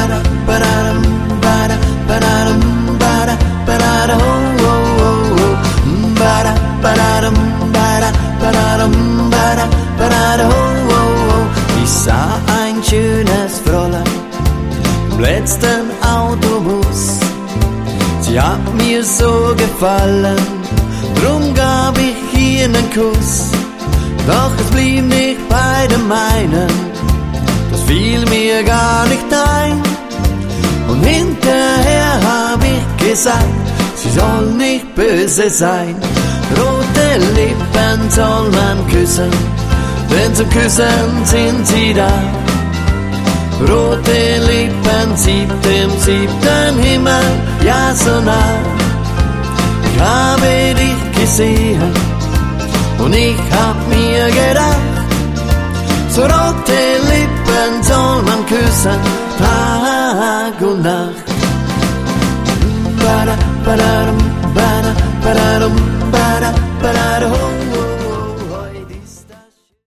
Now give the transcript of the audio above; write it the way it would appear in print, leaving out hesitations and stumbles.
Bada, badadum, bada, badadum, bada, badada, oh, oh, oh, oh. Bada, badadum, bada, badadum, bada, badada, oh, oh, oh. Ich sah ein schönes Fräulein im letzten Autobus. Sie hat mir so gefallen, drum gab ich ihr einen Kuss. Doch es blieb nicht bei dem meinen, das fiel mir gar nicht ein. Und hinterher hab ich gesagt, sie soll nicht böse sein. Rote Lippen soll man küssen, denn zum Küssen sind sie da. Rote Lippen sieht dem siebten Himmel, ja so nah. Ich habe dich gesehen und ich hab mir gedacht, so rote Lippen soll man küssen, Tag und Nacht. Bada, badadum,